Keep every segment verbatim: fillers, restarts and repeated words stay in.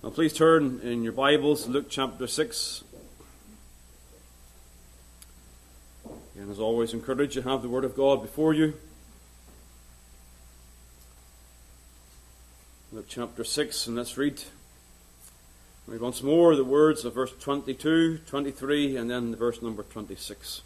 Now please turn in your Bibles to Luke chapter six. And as always, encourage you to have the Word of God before you. Luke chapter six, and let's read read once more the words of verse twenty-two, twenty-three, and then the verse number twenty-six.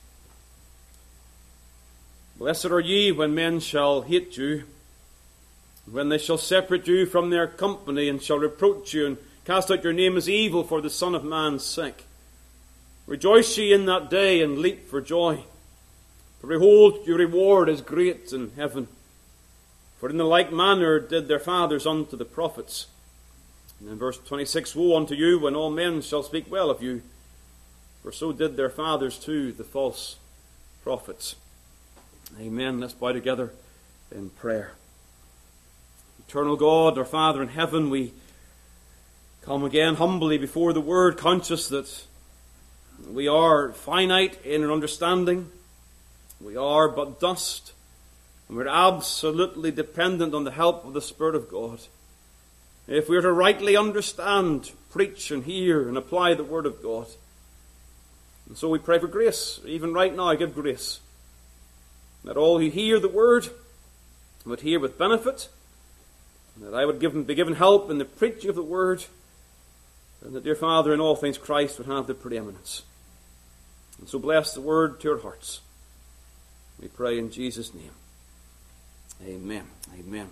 Blessed are ye when men shall hate you, when they shall separate you from their company, and shall reproach you, and cast out your name as evil for the Son of Man's sake. Rejoice ye in that day, and leap for joy. For behold, your reward is great in heaven. For in the like manner did their fathers unto the prophets. And in verse twenty-six, Woe unto you when all men shall speak well of you, for so did their fathers too, the false prophets. Amen. Let's bow together in prayer. Eternal God, our Father in heaven, we come again humbly before the Word, conscious that we are finite in our understanding. We are but dust, and we're absolutely dependent on the help of the Spirit of God. If we are to rightly understand, preach and hear and apply the Word of God. And so we pray for grace. Even right now, give grace. That all who hear the Word would hear with benefit, and that I would give, be given help in the preaching of the Word, and that, dear Father, in all things Christ would have the preeminence. And so bless the Word to our hearts. We pray in Jesus' name. Amen. Amen.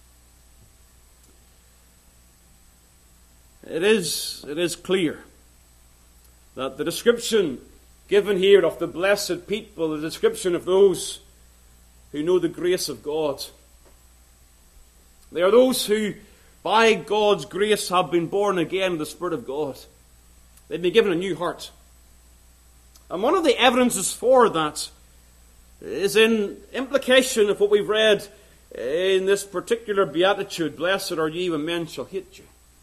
It is, it is clear that the description given here of the blessed people, the description of those who know the grace of God, they are those who, by God's grace, have been born again of the Spirit of God. They've been given a new heart. And one of the evidences for that is in implication of what we've read in this particular beatitude. Blessed are ye when men shall hate you.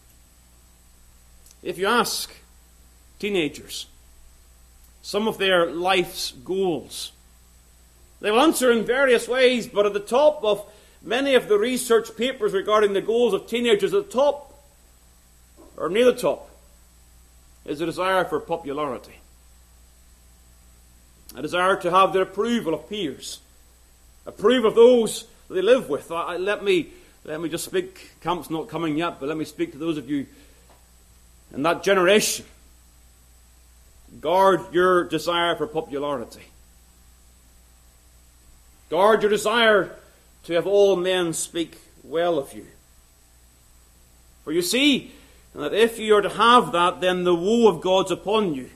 If you ask teenagers some of their life's goals, they will answer in various ways, but at the top of many of the research papers regarding the goals of teenagers, at the top, or near the top, is a desire for popularity. A desire to have the approval of peers. Approve of those they live with. I, let me let me just speak, camp's not coming yet, but let me speak to those of you in that generation. Guard your desire for popularity. Guard your desire to have all men speak well of you. For you see that if you are to have that, then the woe of God's upon you.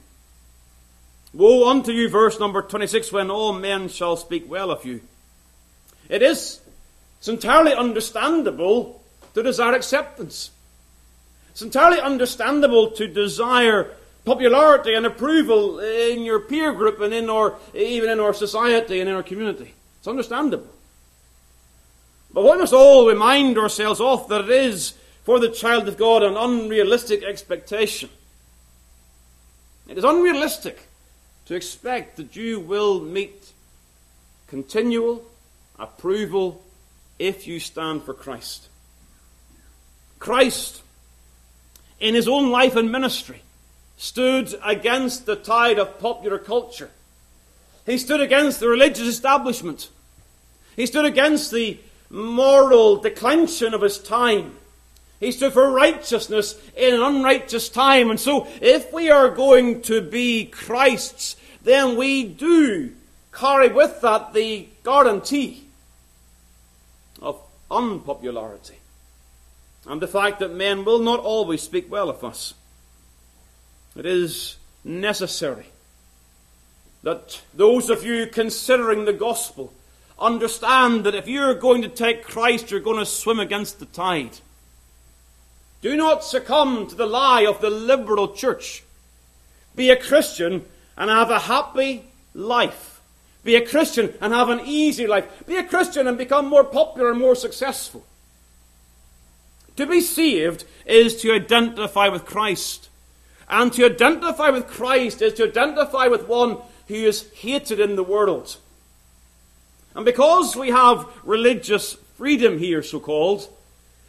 Woe unto you, verse number twenty-six, when all men shall speak well of you. It is it's entirely understandable to desire acceptance. It's entirely understandable to desire popularity and approval in your peer group and in our, even in our society and in our community. It's understandable. But we must all remind ourselves of that it is, for the child of God, an unrealistic expectation. It is unrealistic to expect that you will meet continual approval if you stand for Christ. Christ, in his own life and ministry, stood against the tide of popular culture. He stood against the religious establishment. He stood against the moral declension of his time. He stood for righteousness in an unrighteous time. And so, if we are going to be Christ's, then we do carry with that the guarantee of unpopularity. And the fact that men will not always speak well of us. It is necessary that those of you considering the gospel understand that if you're going to take Christ, you're going to swim against the tide. Do not succumb to the lie of the liberal church. Be a Christian and have a happy life. Be a Christian and have an easy life. Be a Christian and become more popular and more successful. To be saved is to identify with Christ. And to identify with Christ is to identify with one who is hated in the world. And because we have religious freedom here, so-called,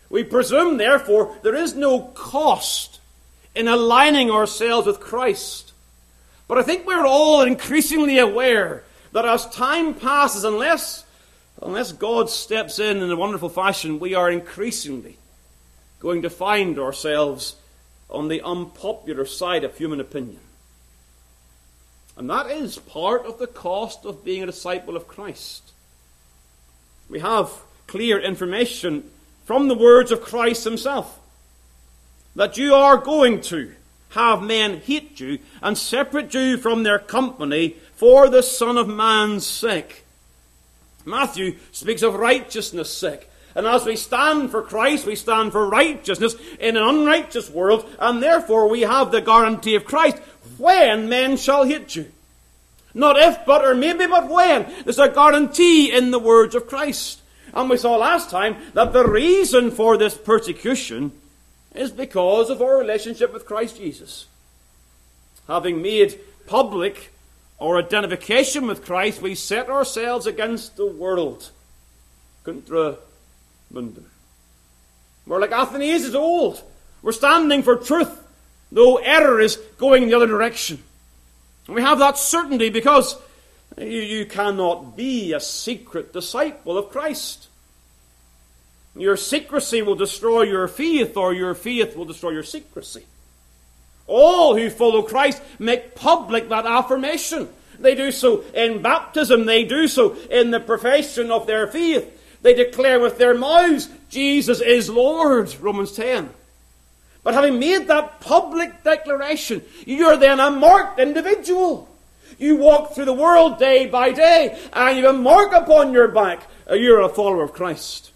We presume, therefore, there is no cost in aligning ourselves with Christ. But I think we're all increasingly aware that as time passes, unless, unless God steps in in a wonderful fashion, we are increasingly going to find ourselves on the unpopular side of human opinion. And that is part of the cost of being a disciple of Christ. We have clear information from the words of Christ himself that you are going to have men hate you and separate you from their company for the Son of Man's sake. Matthew speaks of righteousness' sake. And as we stand for Christ, we stand for righteousness in an unrighteous world, and therefore we have the guarantee of Christ. When men shall hate you. Not if, but, or maybe, but when. There's a guarantee in the words of Christ. And we saw last time that the reason for this persecution is because of our relationship with Christ Jesus. Having made public our identification with Christ, we set ourselves against the world. Contra mundum. We're like Athanasius old. We're standing for truth, though error is going in the other direction. And we have that certainty because you, you cannot be a secret disciple of Christ. Your secrecy will destroy your faith, or your faith will destroy your secrecy. All who follow Christ make public that affirmation. They do so in baptism. They do so in the profession of their faith. They declare with their mouths, Jesus is Lord, Romans ten. But having made that public declaration, you're then a marked individual. You walk through the world day by day, and you have a mark upon your back. You're a follower of Christ.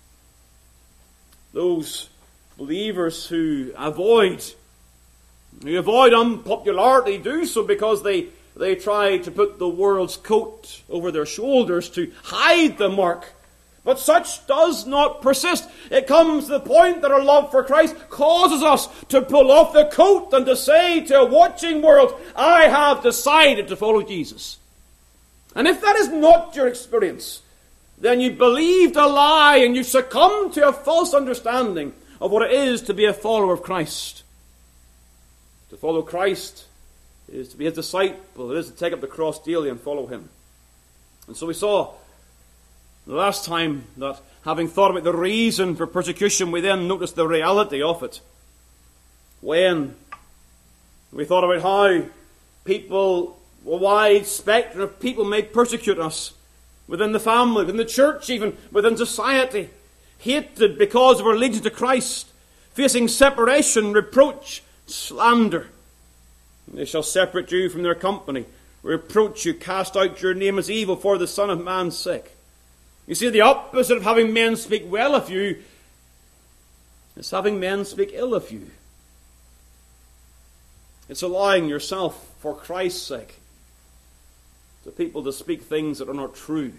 Those believers who avoid, who avoid unpopularity do so because they, they try to put the world's coat over their shoulders to hide the mark. But such does not persist. It comes to the point that our love for Christ causes us to pull off the coat and to say to a watching world, I have decided to follow Jesus. And if that is not your experience, then you believed a lie and you succumbed to a false understanding of what it is to be a follower of Christ. To follow Christ is to be his disciple. It is to take up the cross daily and follow him. And so we saw the last time that, having thought about the reason for persecution, we then noticed the reality of it. When we thought about how people, a wide spectrum of people may persecute us, within the family, within the church, even within society, hated because of our allegiance to Christ, facing separation, reproach, slander. They shall separate you from their company, reproach you, cast out your name as evil for the Son of Man's sake. You see, the opposite of having men speak well of you is having men speak ill of you. It's allowing yourself, for Christ's sake, to people to speak things that are not true,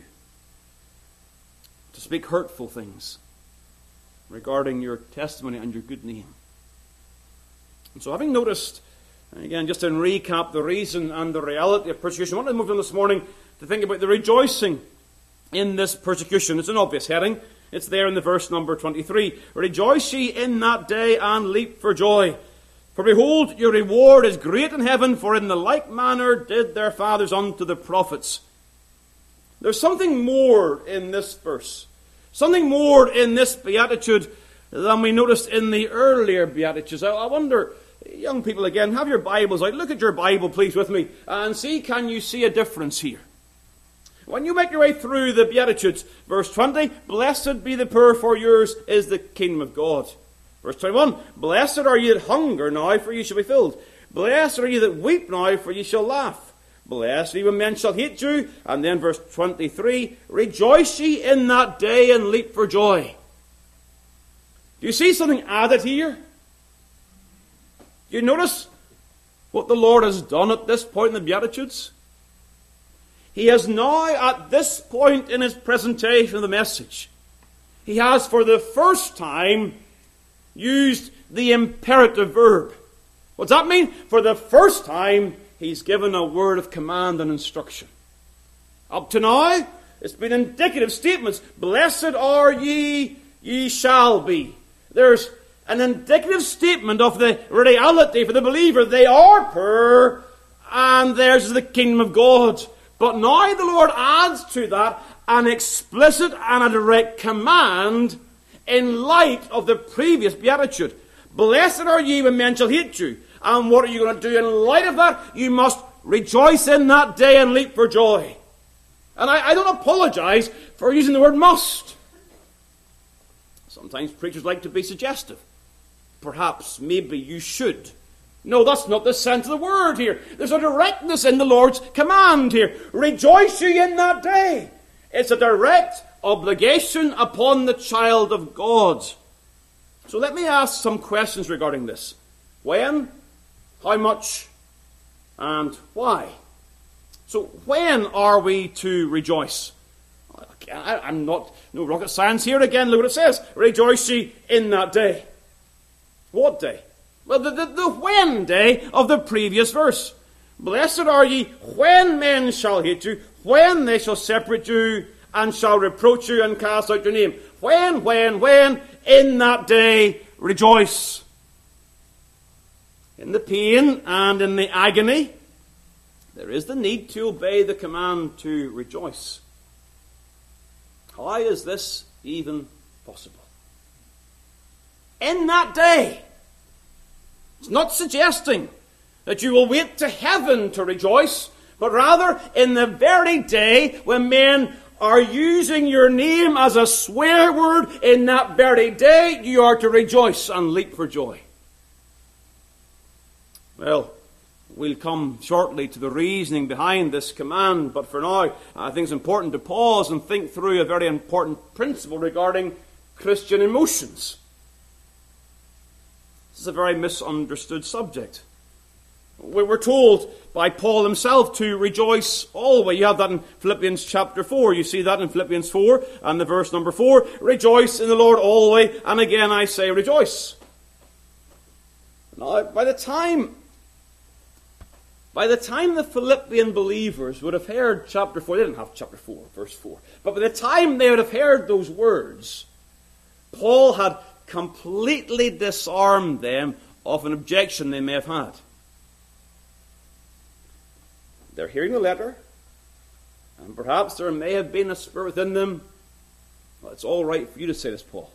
to speak hurtful things regarding your testimony and your good name. And so, having noticed, and again, just to recap the reason and the reality of persecution, I want to move on this morning to think about the rejoicing in this persecution. It's an obvious heading. It's there in the verse number twenty-three. Rejoice ye in that day and leap for joy. For behold, your reward is great in heaven, for in the like manner did their fathers unto the prophets. There's something more in this verse, something more in this beatitude than we noticed in the earlier beatitudes. I wonder, young people, again, have your Bibles out. Look at your Bible, please, with me, and see, can you see a difference here? When you make your way through the Beatitudes, verse twenty, blessed be the poor, for yours is the kingdom of God. Verse twenty-one, blessed are ye that hunger now, for ye shall be filled. Blessed are ye that weep now, for ye shall laugh. Blessed are ye when men shall hate you. And then verse twenty-three, rejoice ye in that day and leap for joy. Do you see something added here? Do you notice what the Lord has done at this point in the Beatitudes? He has now, at this point in his presentation of the message, he has for the first time used the imperative verb. What's that mean? For the first time, he's given a word of command and instruction. Up to now, it's been indicative statements. Blessed are ye, ye shall be. there's an indicative statement of the reality for the believer. They are poor, and theirs is the kingdom of God. But now the Lord adds to that an explicit and a direct command in light of the previous beatitude. Blessed are ye when men shall hate you. And what are you going to do in light of that? You must rejoice in that day and leap for joy. And I, I don't apologize for using the word must. Sometimes preachers like to be suggestive. Perhaps, maybe you should. No, that's not the sense of the word here. There's a directness in the Lord's command here. Rejoice ye in that day. It's a direct obligation upon the child of God. So let me ask some questions regarding this. When, how much, and why? So when are we to rejoice? I, I'm not, no rocket science here again. Look what it says. Rejoice ye in that day. What day? Well, the, the, the when day of the previous verse. Blessed are ye when men shall hate you, when they shall separate you, and shall reproach you and cast out your name. When, when, when, in that day, rejoice. In the pain and in the agony, there is the need to obey the command to rejoice. How is this even possible? In that day. It's not suggesting that you will wait to heaven to rejoice, but rather in the very day when men are using your name as a swear word, in that very day you are to rejoice and leap for joy. Well, we'll come shortly to the reasoning behind this command, but for now I think it's important to pause and think through a very important principle regarding Christian emotions. This is a very misunderstood subject. We were told by Paul himself to rejoice always. You have that in Philippians chapter four. You see that in Philippians four and the verse number four. Rejoice in the Lord always, and again I say rejoice. Now, by the time, by the time the Philippian believers would have heard chapter four, they didn't have chapter four, verse four, but by the time they would have heard those words, Paul had completely disarmed them of an objection they may have had. They're hearing the letter, and perhaps there may have been a spirit within them. Well, it's all right for you to say this, Paul.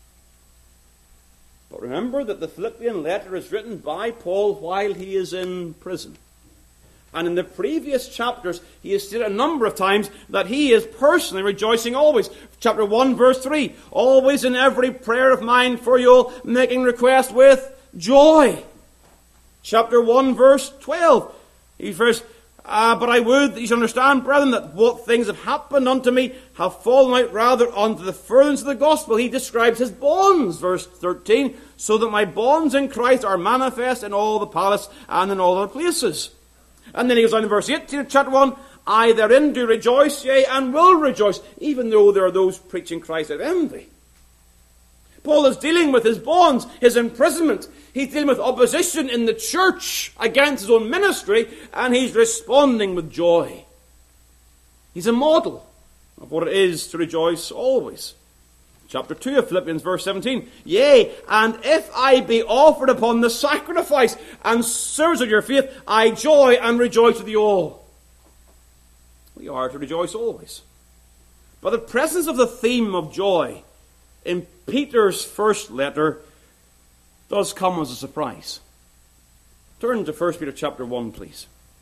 But remember that the Philippian letter is written by Paul while he is in prison. And in the previous chapters, he has stated a number of times that he is personally rejoicing always. Chapter one, verse three, always in every prayer of mine for you all, making request with joy. Chapter one, verse twelve, he first, uh, but I would that you should understand, brethren, that what things have happened unto me have fallen out rather unto the furtherance of the gospel. He describes his bonds, verse thirteen, so that my bonds in Christ are manifest in all the palace and in all other places. And then he goes on in verse eighteen of chapter one, I therein do rejoice, yea, and will rejoice, even though there are those preaching Christ out of envy. Paul is dealing with his bonds, his imprisonment. He's dealing with opposition in the church against his own ministry, and he's responding with joy. He's a model of what it is to rejoice always. Chapter two of Philippians, verse seventeen. Yea, and if I be offered upon the sacrifice and service of your faith, I joy and rejoice with you all. We are to rejoice always. But the presence of the theme of joy in Peter's first letter does come as a surprise. Turn to First Peter chapter one, please.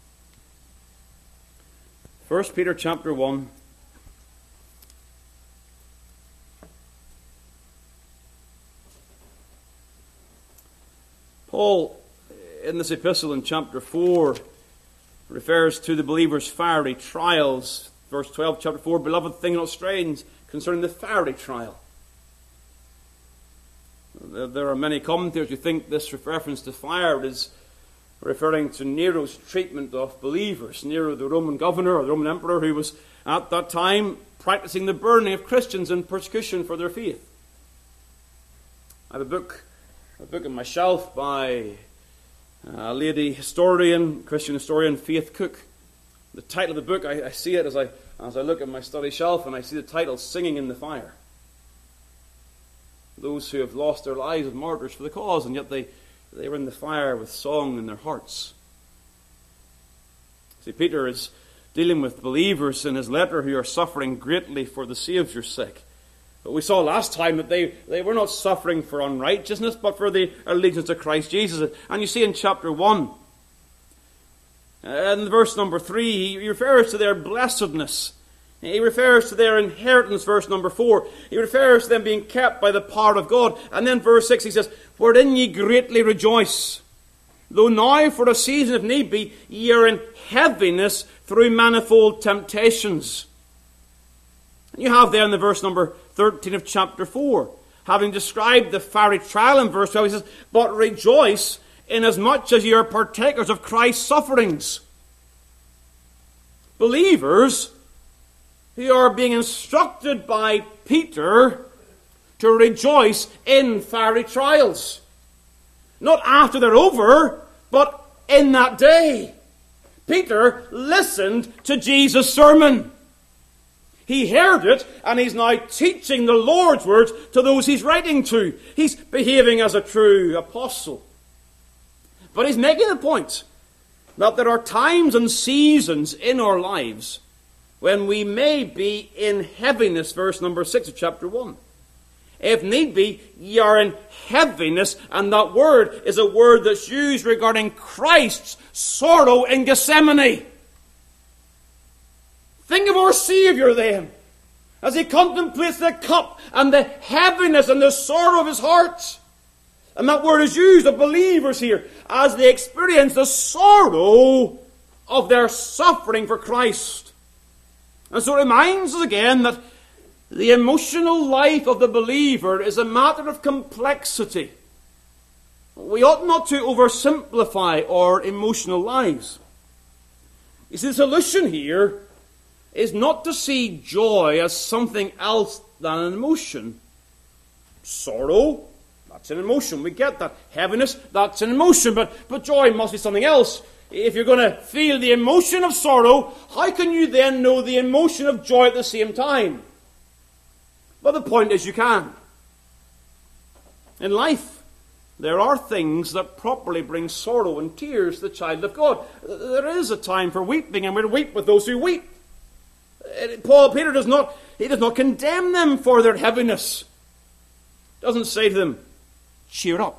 First Peter chapter one. Paul, in this epistle in chapter four, refers to the believer's fiery trials. Verse twelve, chapter four, beloved, think not strange concerning the fiery trial. There are many commentators who think this reference to fire is referring to Nero's treatment of believers. Nero, the Roman governor or the Roman emperor, who was at that time practicing the burning of Christians in persecution for their faith. I have a book, a book on my shelf by a lady historian, Christian historian, Faith Cook. The title of the book, I, I see it as I as I look at my study shelf, and I see the title, Singing in the Fire. those who have lost their lives as martyrs for the cause, and yet they, they were in the fire with song in their hearts. See, Peter is dealing with believers in his letter who are suffering greatly for the Saviour's sake. But we saw last time that they, they were not suffering for unrighteousness, but for the allegiance to Christ Jesus. And you see in chapter one, in verse number three, he refers to their blessedness. He refers to their inheritance, verse number four. He refers to them being kept by the power of God. And then verse six, he says, "Wherein ye greatly rejoice, though now for a season, if need be, ye are in heaviness through manifold temptations." And you have there in the verse number thirteen of chapter four, having described the fiery trial in verse twelve, he says, "But rejoice inasmuch as ye are partakers of Christ's sufferings." Believers who are being instructed by Peter to rejoice in fiery trials. Not after they're over, but in that day. Peter listened to Jesus' sermon. He heard it, and he's now teaching the Lord's words to those he's writing to. He's behaving as a true apostle. But he's making the point that there are times and seasons in our lives when we may be in heaviness, verse number six of chapter one. If need be, ye are in heaviness, and that word is a word that's used regarding Christ's sorrow in Gethsemane. Think of our Savior then, as he contemplates the cup and the heaviness and the sorrow of his heart. And that word is used of believers here as they experience the sorrow of their suffering for Christ. And so it reminds us again that the emotional life of the believer is a matter of complexity. We ought not to oversimplify our emotional lives. You see, the solution here is not to see joy as something else than an emotion. Sorrow, that's an emotion. We get that. Heaviness, that's an emotion. But, but joy must be something else. If you're going to feel the emotion of sorrow, how can you then know the emotion of joy at the same time? Well, the point is you can. In life, there are things that properly bring sorrow and tears to the child of God. There is a time for weeping, and we're to weep with those who weep. Paul, Peter does not, he does not condemn them for their heaviness. He doesn't say to them, cheer up.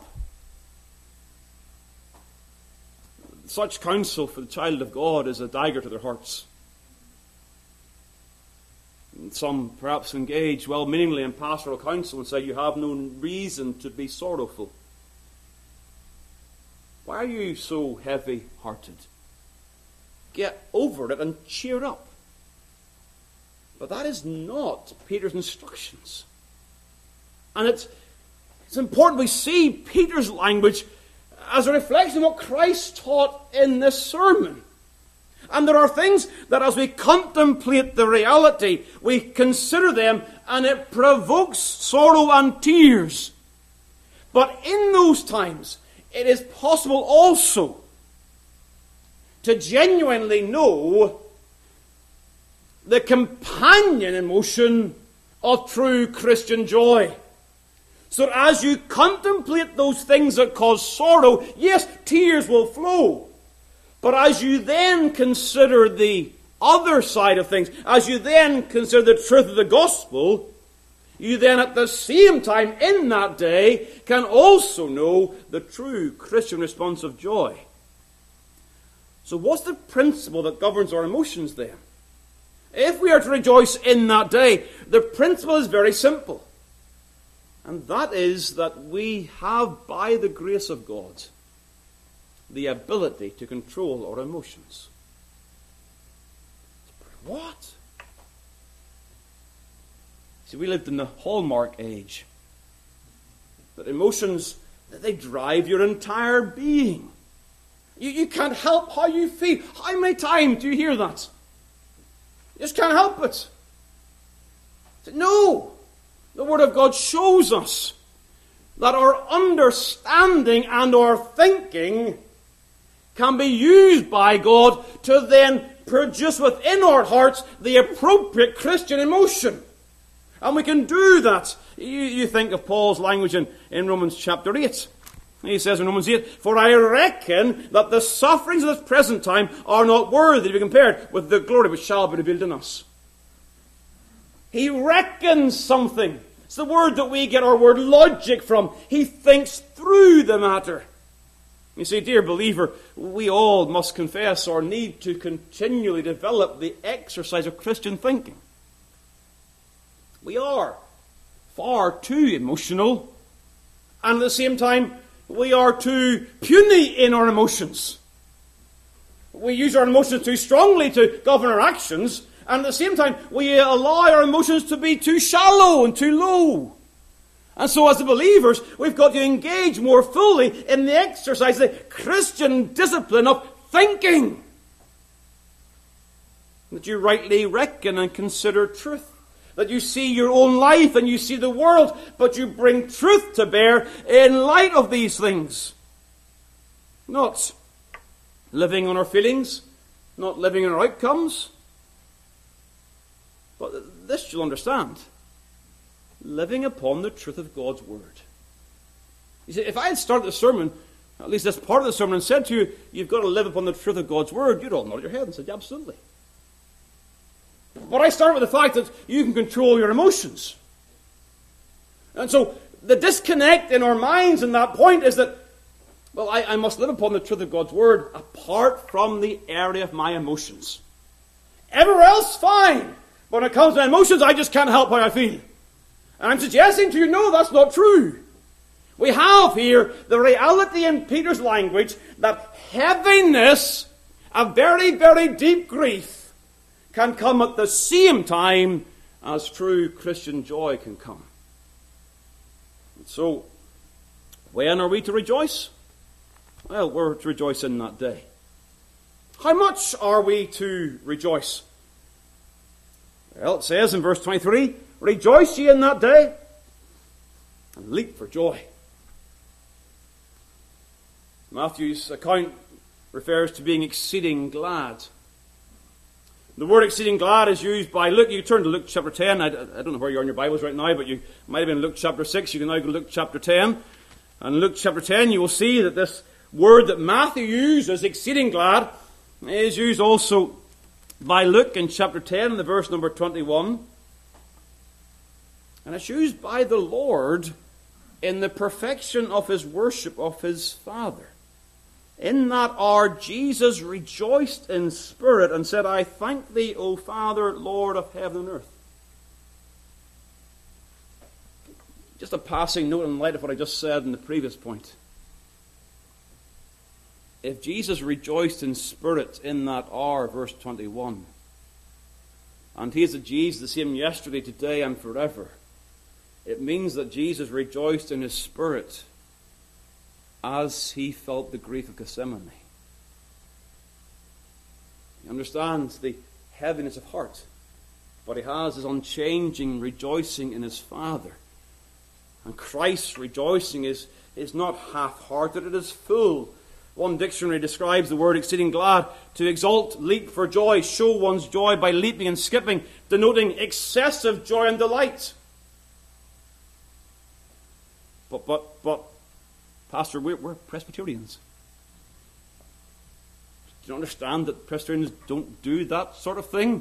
Such counsel for the child of God is a dagger to their hearts. And some perhaps engage well-meaningly in pastoral counsel and say, you have no reason to be sorrowful. Why are you so heavy-hearted? Get over it and cheer up. But that is not Peter's instructions. And it's, it's important we see Peter's language as a reflection of what Christ taught in this sermon. And there are things that as we contemplate the reality, we consider them, and it provokes sorrow and tears. But in those times, it is possible also to genuinely know the companion emotion of true Christian joy. So that as you contemplate those things that cause sorrow, yes, tears will flow. But as you then consider the other side of things, as you then consider the truth of the gospel, you then at the same time in that day can also know the true Christian response of joy. So what's the principle that governs our emotions then? If we are to rejoice in that day, the principle is very simple. And that is that we have, by the grace of God, the ability to control our emotions. What? See, we lived in the Hallmark age. That emotions, they drive your entire being. You, you can't help how you feel. How many times do you hear that? You just can't help it. No. The Word of God shows us that our understanding and our thinking can be used by God to then produce within our hearts the appropriate Christian emotion. And we can do that. You, you think of Paul's language in, in Romans chapter eight. He says in Romans eight, "For I reckon that the sufferings of this present time are not worthy to be compared with the glory which shall be revealed in us." He reckons something. It's the word that we get our word logic from. He thinks through the matter. You see, dear believer, we all must confess our need to continually develop the exercise of Christian thinking. We are far too emotional, and at the same time, we are too puny in our emotions. We use our emotions too strongly to govern our actions, and at the same time, we allow our emotions to be too shallow and too low. And so as the believers, we've got to engage more fully in the exercise, the Christian discipline of thinking. That you rightly reckon and consider truth. That you see your own life and you see the world, but you bring truth to bear in light of these things. Not living on our feelings, not living on our outcomes. But this you'll understand. Living upon the truth of God's Word. You see, if I had started the sermon, at least this part of the sermon, and said to you, you've got to live upon the truth of God's Word, you'd all nod your head and said, yeah, absolutely. But I start with the fact that you can control your emotions. And so the disconnect in our minds in that point is that, well, I, I must live upon the truth of God's Word apart from the area of my emotions. Everywhere else, fine. But when it comes to emotions, I just can't help how I feel. And I'm suggesting to you, no, that's not true. We have here the reality in Peter's language that heaviness, a very, very deep grief, can come at the same time as true Christian joy can come. And so, when are we to rejoice? Well, we're to rejoice in that day. How much are we to rejoice? Well, it says in verse twenty-three, "Rejoice ye in that day, and leap for joy." Matthew's account refers to being exceeding glad. The word exceeding glad is used by Luke. You turn to Luke chapter ten. I, I don't know where you are in your Bibles right now, but you might have been in Luke chapter six. You can now go to Luke chapter ten. And in Luke chapter ten, you will see that this word that Matthew uses, exceeding glad, is used also by Luke in chapter ten, in the verse number twenty-one. And it's used by the Lord in the perfection of his worship of his Father. In that hour Jesus rejoiced in spirit and said, "I thank thee, O Father, Lord of heaven and earth." Just a passing note in light of what I just said in the previous point. If Jesus rejoiced in spirit in that hour, verse twenty-one, and he is a Jesus the same yesterday, today, and forever, it means that Jesus rejoiced in his spirit as he felt the grief of Gethsemane. He understands the heaviness of heart. What he has is unchanging rejoicing in his Father. And Christ's rejoicing is, is not half-hearted, it is full. One dictionary describes the word exceeding glad to exult, leap for joy, show one's joy by leaping and skipping, denoting excessive joy and delight. But, but, but, Pastor, we're, we're Presbyterians. Do you understand that Presbyterians don't do that sort of thing?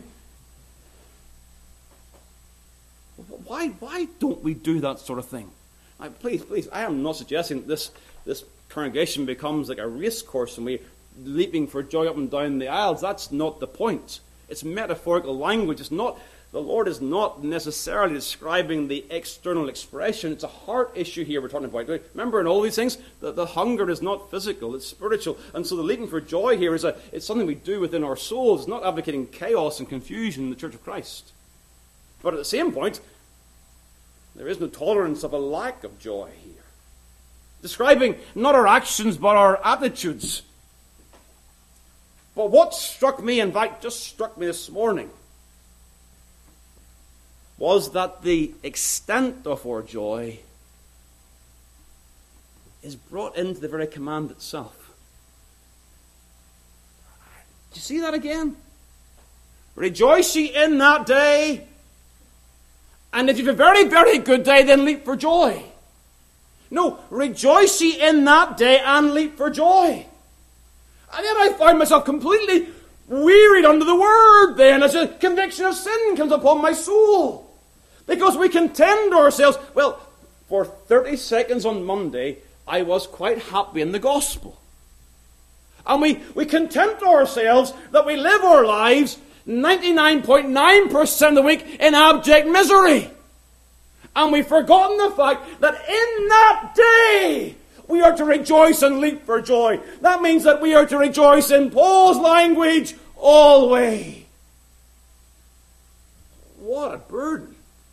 Why, why don't we do that sort of thing? Now, please, please, I am not suggesting that this, this congregation becomes like a race course and we're leaping for joy up and down the aisles. That's not the point. It's metaphorical language. It's not, the Lord is not necessarily describing the external expression. It's a heart issue here we're talking about. Remember, in all these things, the, the hunger is not physical, it's spiritual. And so the leaping for joy here is a, it's something we do within our souls. It's not advocating chaos and confusion in the Church of Christ. But at the same point, there is no tolerance of a lack of joy here. Describing not our actions, but our attitudes. But what struck me, in fact, just struck me this morning, was that the extent of our joy is brought into the very command itself. Do you see that again? Rejoice ye in that day, And if you've a very, very good day, then leap for joy. No, rejoice ye in that day and leap for joy. And then I find myself completely wearied under the word then as a conviction of sin comes upon my soul. Because we contend ourselves, well, for thirty seconds on Monday, I was quite happy in the gospel. And we, we content ourselves that we live our lives ninety-nine point nine percent of the week in abject misery. And we've forgotten the fact that in that day, we are to rejoice and leap for joy. That means that we are to rejoice in Paul's language always. What a burden.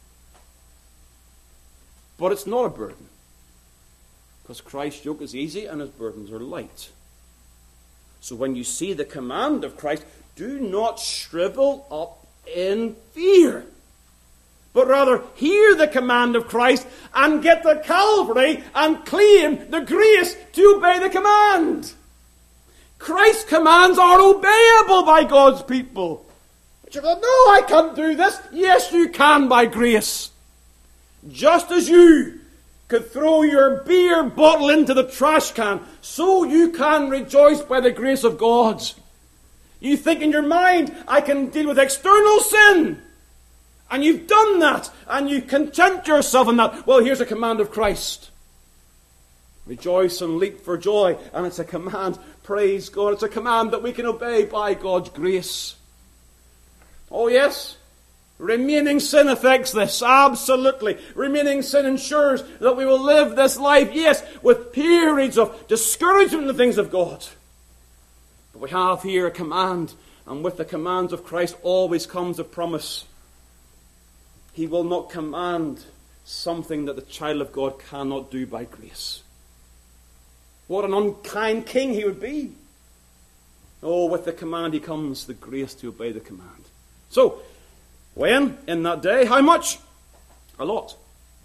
But it's not a burden. Because Christ's yoke is easy and his burdens are light. So when you see the command of Christ, do not shrivel up in fear. But rather hear the command of Christ and get to Calvary and claim the grace to obey the command. Christ's commands are obeyable by God's people. But you go, no, I can't do this. Yes, you can by grace. Just as you could throw your beer bottle into the trash can, so you can rejoice by the grace of God. You think in your mind, I can deal with external sin. And you've done that, and you content yourself in that. Well, here's a command of Christ. Rejoice and leap for joy. And it's a command, praise God, it's a command that we can obey by God's grace. Oh yes, remaining sin affects this, absolutely. Remaining sin ensures that we will live this life, yes, with periods of discouragement in the things of God. But we have here a command, and with the commands of Christ always comes a promise. He will not command something that the child of God cannot do by grace. What an unkind king he would be. Oh, with the command he comes the grace to obey the command. So, when? In that day. How much? A lot.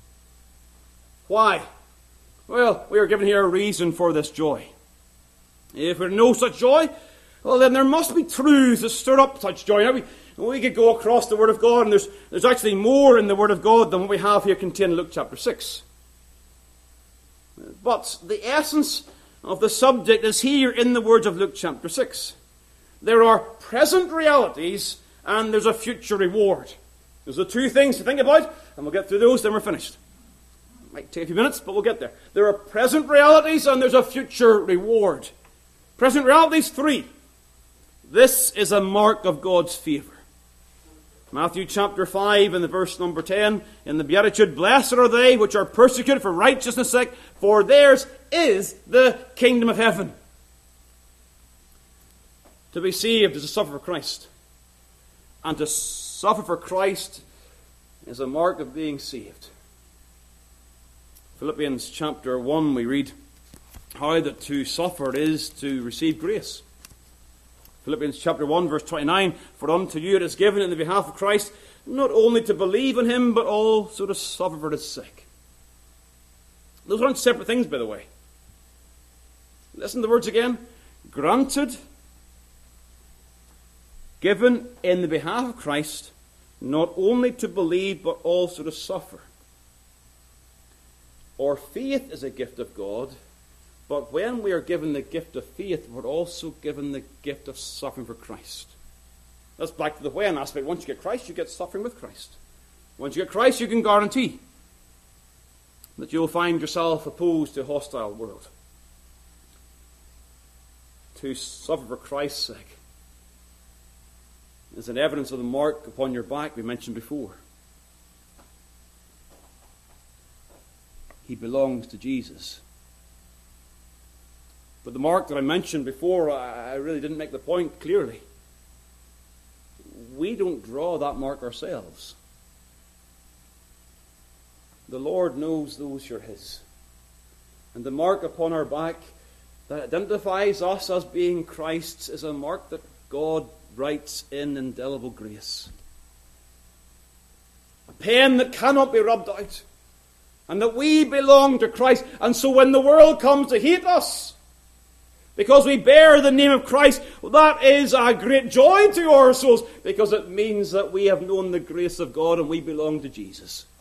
Why? Well, we are given here a reason for this joy. If there no such joy, well then there must be truths that stir up such joy. Now we, we could go across the Word of God, and there's, there's actually more in the Word of God than what we have here contained in Luke chapter six. But the essence of the subject is here in the words of Luke chapter six. There are present realities and there's a future reward. There's the two things to think about, and we'll get through those, then we're finished. It might take a few minutes, but we'll get there. There are present realities and there's a future reward. Present realities, three. This is a mark of God's favour. Matthew chapter five and the verse number ten, in the Beatitude, blessed are they which are persecuted for righteousness' sake, for theirs is the kingdom of heaven. To be saved is to suffer for Christ. And to suffer for Christ is a mark of being saved. Philippians chapter one, we read how that to suffer is to receive grace. Philippians chapter one, verse twenty-nine, for unto you it is given in the behalf of Christ, not only to believe in him, but also to suffer for his sake. Those aren't separate things, by the way. Listen to the words again. Granted, given in the behalf of Christ, not only to believe, but also to suffer. Our faith is a gift of God, but when we are given the gift of faith, we're also given the gift of suffering for Christ. That's back to the when aspect. Once you get Christ, you get suffering with Christ. Once you get Christ, you can guarantee that you'll find yourself opposed to a hostile world. To suffer for Christ's sake is an evidence of the mark upon your back we mentioned before. He belongs to Jesus. But the mark that I mentioned before, I really didn't make the point clearly. We don't draw that mark ourselves. The Lord knows those who are his. And the mark upon our back that identifies us as being Christ's is a mark that God writes in indelible grace. A pen that cannot be rubbed out. And that we belong to Christ. And so when the world comes to hate us, because we bear the name of Christ, well, that is a great joy to our souls, because it means that we have known the grace of God and we belong to Jesus.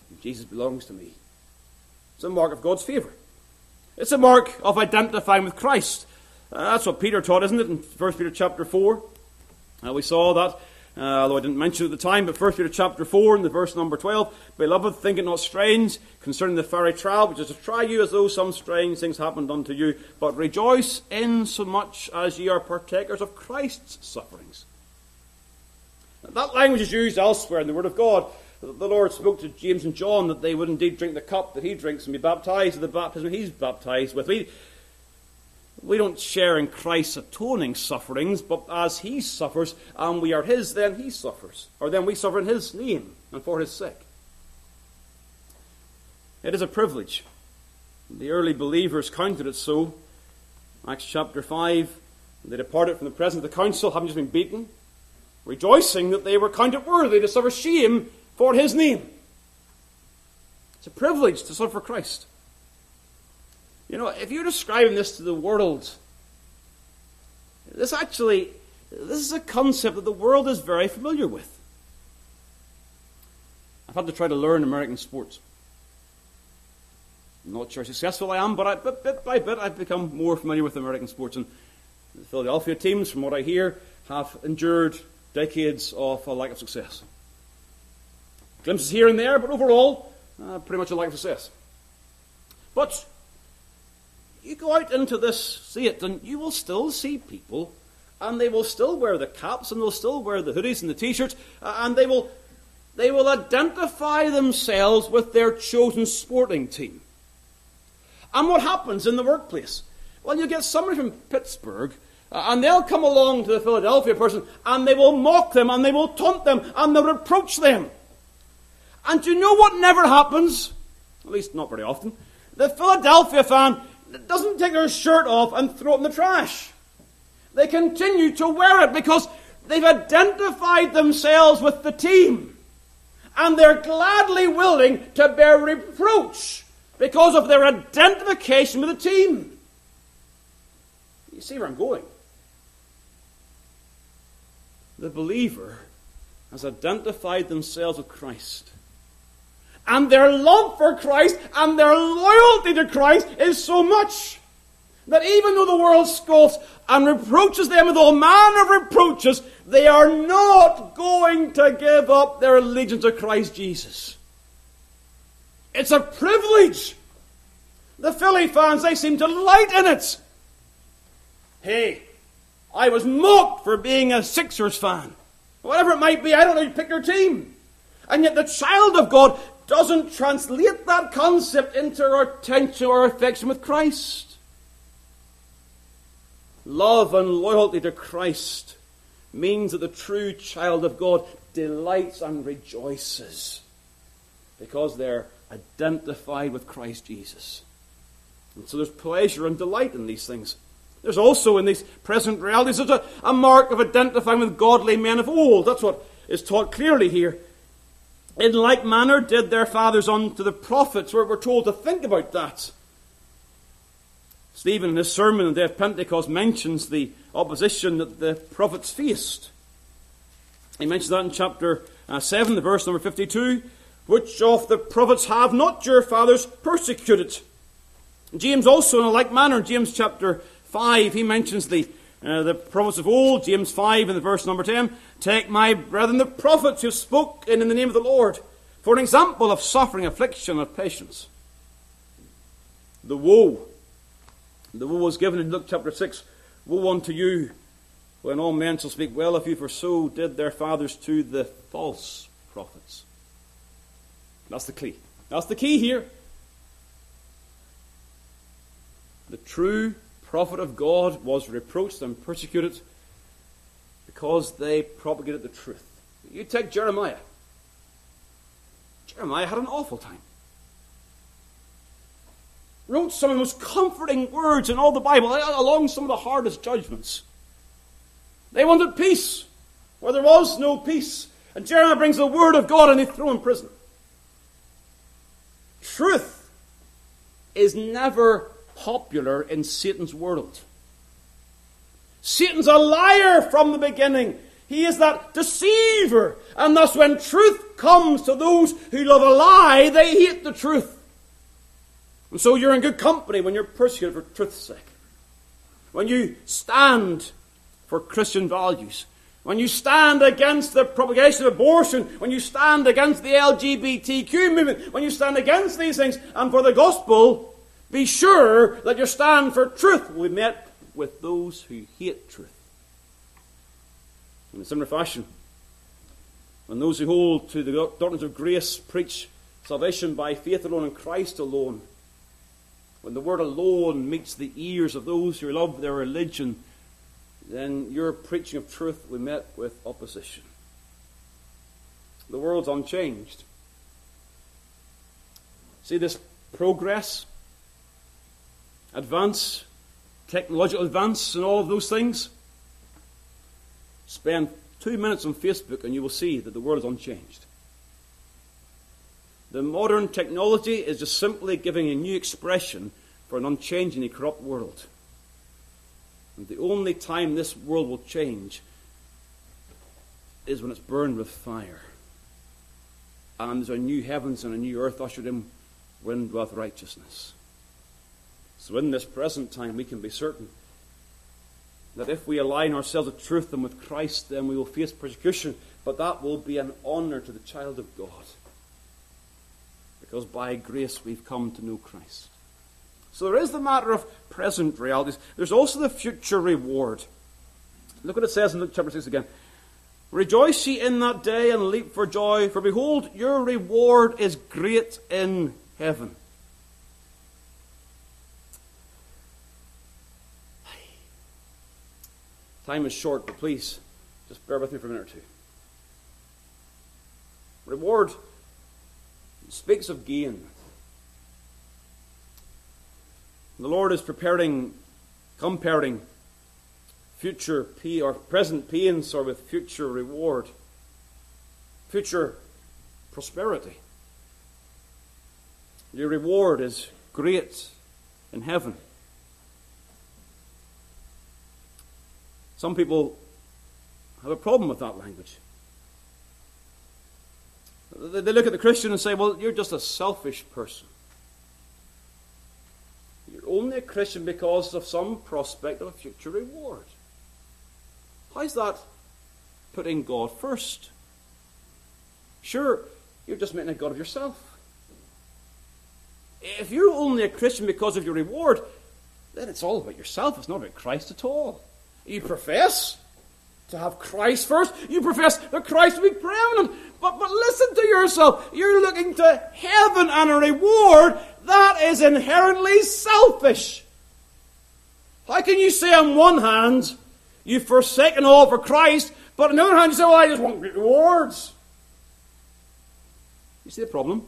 Jesus belongs to me. It's a mark of God's favour. It's a mark of identifying with Christ. Uh, that's what Peter taught, isn't it, in First Peter chapter four? Uh, we saw that, uh, although I didn't mention it at the time, but First Peter chapter four, in the verse number twelve, Beloved, think it not strange concerning the fiery trial, which is to try you as though some strange things happened unto you, but rejoice in so much as ye are partakers of Christ's sufferings. That language is used elsewhere in the Word of God. The Lord spoke to James and John that they would indeed drink the cup that he drinks and be baptized with the baptism he's baptized with. We, we don't share in Christ's atoning sufferings, but as he suffers and we are his, then he suffers. Or then we suffer in his name and for his sake. It is a privilege. The early believers counted it so. Acts chapter five, they departed from the presence of the council, having just been beaten, rejoicing that they were counted worthy to suffer shame for his name. It's a privilege to suffer for Christ. You know, if you're describing this to the world, this actually, this is a concept that the world is very familiar with. I've had to try to learn American sports. I'm not sure how successful I am, but I, bit, bit by bit I've become more familiar with American sports. And the Philadelphia teams, from what I hear, have endured decades of a lack of success. Glimpses here and there, but overall, uh, pretty much a lack of success. But you go out into this, see it, and you will still see people, and they will still wear the caps, and they'll still wear the hoodies and the t-shirts, uh, and they will, they will identify themselves with their chosen sporting team. And what happens in the workplace? Well, you get somebody from Pittsburgh, uh, and they'll come along to the Philadelphia person, and they will mock them, and they will taunt them, and they'll reproach them. And do you know what never happens? At least not very often. The Philadelphia fan doesn't take their shirt off and throw it in the trash. They continue to wear it because they've identified themselves with the team. And they're gladly willing to bear reproach because of their identification with the team. You see where I'm going? The believer has identified themselves with Christ. And their love for Christ and their loyalty to Christ is so much that even though the world scoffs and reproaches them with all manner of reproaches, they are not going to give up their allegiance to Christ Jesus. It's a privilege. The Philly fans, they seem to delight in it. Hey, I was mocked for being a Sixers fan. Whatever it might be, I don't know, you pick your team. And yet the child of God doesn't translate that concept into our attention or affection with Christ. Love and loyalty to Christ means that the true child of God delights and rejoices because they're identified with Christ Jesus. And so there's pleasure and delight in these things. There's also in these present realities there's a, a mark of identifying with godly men of old. That's what is taught clearly here. In like manner did their fathers unto the prophets. We're, we're told to think about that. Stephen, in his sermon on the day of Pentecost, mentions the opposition that the prophets faced. He mentions that in chapter uh, seven, the verse number fifty-two. Which of the prophets have not your fathers persecuted? James also, in a like manner, James chapter five, he mentions the Uh, the prophets of old, James five in the verse number ten, take my brethren the prophets who spoke in, in the name of the Lord for an example of suffering, affliction, and patience. The woe. The woe was given in Luke chapter six. Woe unto you when all men shall speak well of you, for so did their fathers to the false prophets. That's the key. That's the key here. The true prophet of God was reproached and persecuted because they propagated the truth. You take Jeremiah. Jeremiah had an awful time. Wrote some of the most comforting words in all the Bible, along some of the hardest judgments. They wanted peace where there was no peace. And Jeremiah brings the word of God and they throw him in prison. Truth is never popular in Satan's world. Satan's a liar from the beginning. He is that deceiver. And thus when truth comes to those who love a lie, they hate the truth. And so you're in good company when you're persecuted for truth's sake. When you stand for Christian values. When you stand against the propagation of abortion. When you stand against the L G B T Q movement. When you stand against these things and for the gospel, be sure that your stand for truth will be met with those who hate truth. In a similar fashion, when those who hold to the doctrines of grace preach salvation by faith alone in Christ alone, when the word alone meets the ears of those who love their religion, then your preaching of truth will be met with opposition. The world's unchanged. See this progress, advance, technological advance and all of those things? Spend two minutes on Facebook and you will see that the world is unchanged. The modern technology is just simply giving a new expression for an unchangingly corrupt world. And the only time this world will change is when it's burned with fire. And there's a new heavens and a new earth ushered in wind with righteousness. So in this present time we can be certain that if we align ourselves with truth and with Christ, then we will face persecution, but that will be an honor to the child of God. Because by grace we've come to know Christ. So there is the matter of present realities. There's also the future reward. Look what it says in Luke chapter six again. Rejoice ye in that day and leap for joy, for behold, your reward is great in heaven. Time is short, but please, just bear with me for a minute or two. Reward speaks of gain. The Lord is preparing, comparing future pain or present pains or with future reward, future prosperity. Your reward is great in heaven. Some people have a problem with that language. They look at the Christian and say, well, you're just a selfish person. You're only a Christian because of some prospect of a future reward. How's that putting God first? Sure, you're just making a God of yourself. If you're only a Christian because of your reward, then it's all about yourself. It's not about Christ at all. You profess to have Christ first. You profess that Christ will be preeminent. But, but listen to yourself. You're looking to heaven and a reward. That is inherently selfish. How can you say on one hand, you've forsaken all for Christ, but on the other hand you say, well, I just want rewards. You see the problem?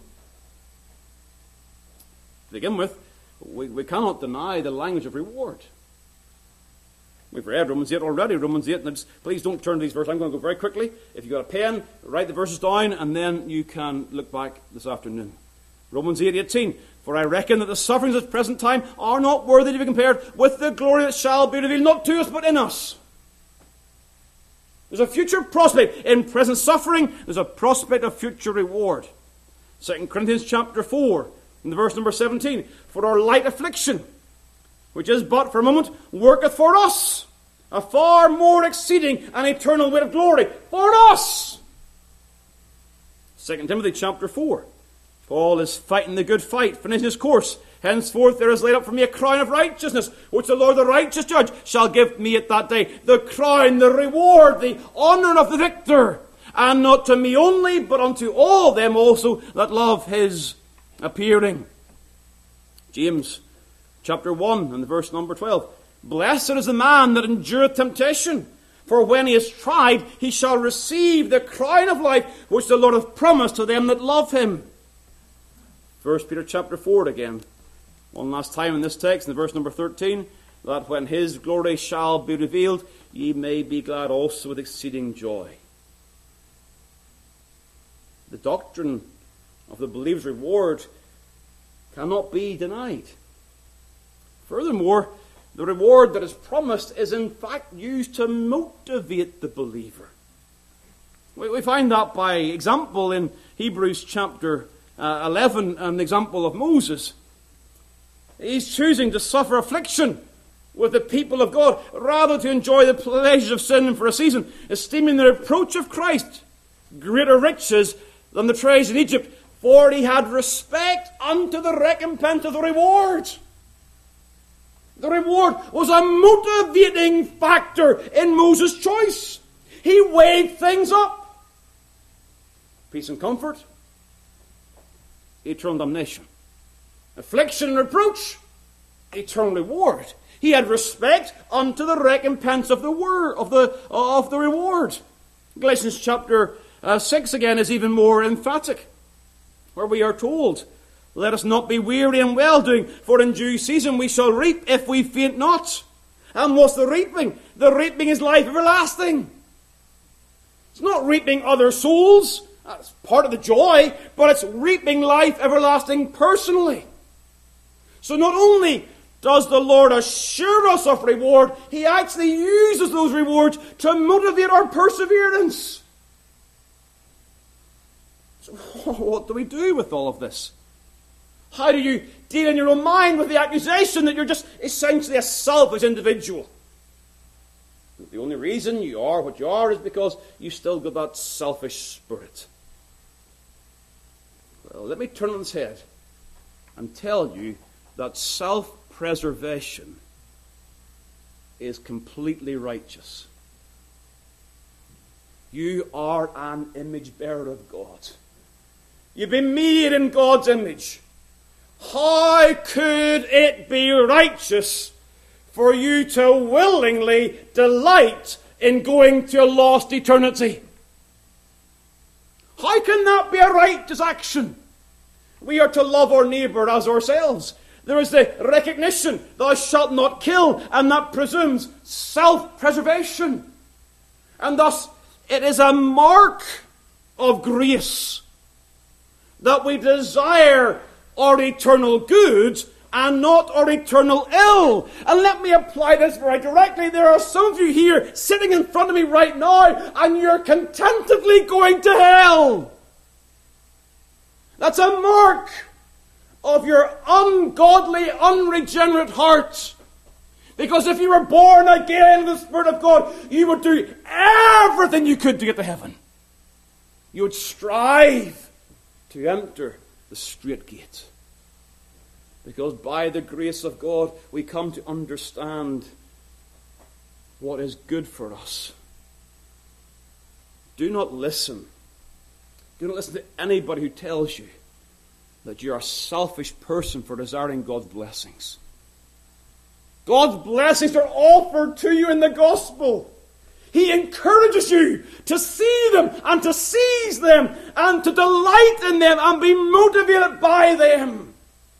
To begin with, we, we cannot deny the language of reward. We've read Romans eight already, Romans eight, and just, please don't turn to these verses. I'm going to go very quickly. If you've got a pen, write the verses down, and then you can look back this afternoon. Romans eight eighteen. For I reckon that the sufferings of the present time are not worthy to be compared with the glory that shall be revealed, not to us, but in us. There's a future prospect. In present suffering, there's a prospect of future reward. Second Corinthians chapter four, in the verse number seventeen. For our light affliction, which is but for a moment, worketh for us a far more exceeding and eternal weight of glory. For us! Second Timothy chapter four. Paul is fighting the good fight, finishing his course. Henceforth there is laid up for me a crown of righteousness, which the Lord the righteous judge shall give me at that day. The crown, the reward, the honour of the victor. And not to me only, but unto all them also that love his appearing. James chapter one and verse number twelve. Blessed is the man that endureth temptation, for when he is tried, he shall receive the crown of life, which the Lord hath promised to them that love him. First Peter chapter four again. One last time in this text, in verse number thirteen, that when his glory shall be revealed, ye may be glad also with exceeding joy. The doctrine of the believer's reward cannot be denied. Furthermore, the reward that is promised is in fact used to motivate the believer. We, we find that by example in Hebrews chapter uh, eleven, an example of Moses. He's choosing to suffer affliction with the people of God, rather to enjoy the pleasures of sin for a season, esteeming the reproach of Christ greater riches than the treasures in Egypt, for he had respect unto the recompense of the reward. The reward was a motivating factor in Moses' choice. He weighed things up. Peace and comfort, eternal damnation. Affliction and reproach, eternal reward. He had respect unto the recompense of the word of the of the reward. Galatians chapter uh, six again is even more emphatic, where we are told, "Let us not be weary in well-doing, for in due season we shall reap if we faint not." And what's the reaping? The reaping is life everlasting. It's not reaping other souls. That's part of the joy, but it's reaping life everlasting personally. So not only does the Lord assure us of reward, He actually uses those rewards to motivate our perseverance. So what do we do with all of this? How do you deal in your own mind with the accusation that you're just essentially a selfish individual? The only reason you are what you are is because you still got that selfish spirit. Well, let me turn on its head and tell you that self-preservation is completely righteous. You are an image bearer of God. You've been made in God's image. How could it be righteous for you to willingly delight in going to a lost eternity? How can that be a righteous action? We are to love our neighbour as ourselves. There is the recognition, thou shalt not kill, and that presumes self-preservation. And thus, it is a mark of grace that we desire our eternal good and not our eternal ill. And let me apply this very directly. There are some of you here sitting in front of me right now, and you're contentively going to hell. That's a mark of your ungodly, unregenerate heart. Because if you were born again in the Spirit of God, you would do everything you could to get to heaven. You would strive to enter the straight gate. Because by the grace of God, we come to understand what is good for us. Do not listen. Do not listen to anybody who tells you that you're a selfish person for desiring God's blessings. God's blessings are offered to you in the gospel. He encourages you to see them and to seize them and to delight in them and be motivated by them.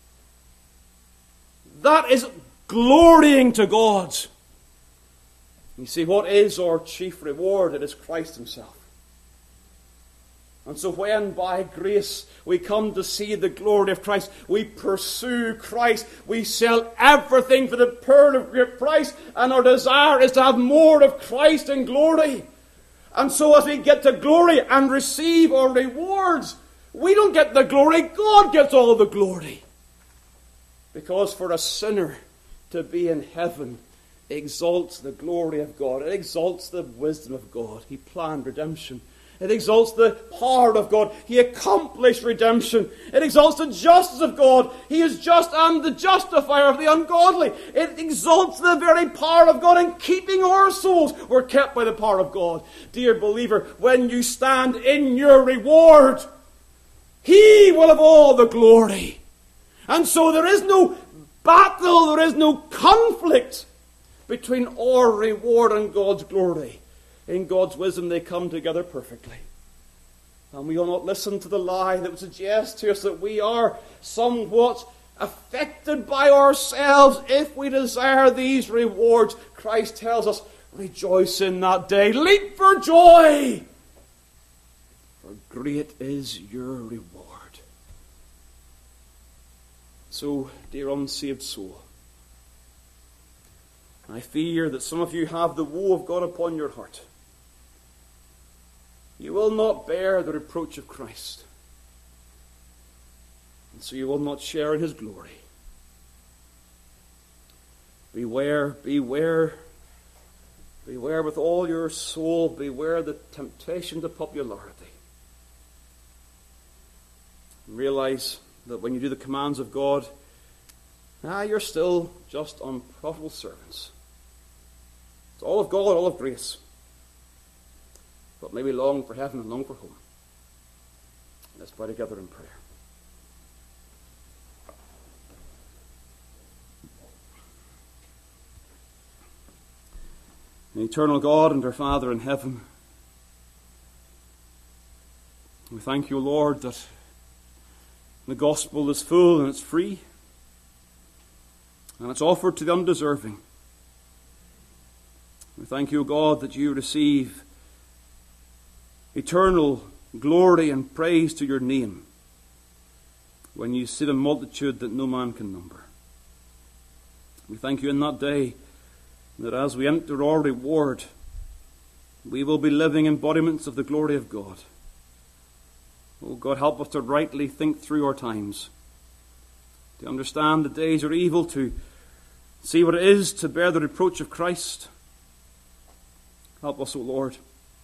That is glorying to God. You see, what is our chief reward? It is Christ Himself. And so when by grace we come to see the glory of Christ, we pursue Christ, we sell everything for the pearl of great price, and our desire is to have more of Christ in glory. And so as we get to glory and receive our rewards, we don't get the glory, God gets all the glory. Because for a sinner to be in heaven exalts the glory of God. It exalts the wisdom of God. He planned redemption. It exalts the power of God. He accomplished redemption. It exalts the justice of God. He is just and the justifier of the ungodly. It exalts the very power of God in keeping our souls. We're kept by the power of God. Dear believer, when you stand in your reward, He will have all the glory. And so there is no battle, there is no conflict between our reward and God's glory. In God's wisdom, they come together perfectly. And we will not listen to the lie that would suggest to us that we are somewhat affected by ourselves if we desire these rewards. Christ tells us, rejoice in that day. Leap for joy. For great is your reward. So, dear unsaved soul, I fear that some of you have the woe of God upon your heart. You will not bear the reproach of Christ. And so you will not share in his glory. Beware, beware, beware with all your soul. Beware the temptation to popularity. Realize that when you do the commands of God, ah, you're still just unprofitable servants. It's all of God, all of grace. But maybe long for heaven and long for home. Let's pray together in prayer. Eternal God and our Father in heaven, we thank you, Lord, that the gospel is full and it's free, and it's offered to the undeserving. We thank you, God, that you receive eternal glory and praise to your name when you see the multitude that no man can number. We thank you in that day that as we enter our reward, we will be living embodiments of the glory of God. Oh God, help us to rightly think through our times, to understand the days are evil, to see what it is to bear the reproach of Christ. Help us, O Lord.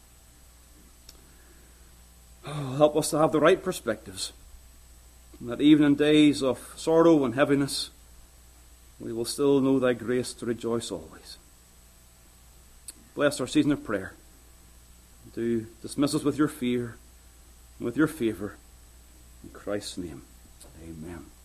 Oh, help us to have the right perspectives, and that even in days of sorrow and heaviness, we will still know thy grace to rejoice always. Bless our season of prayer. Do dismiss us with your fear and with your favour. In Christ's name, amen.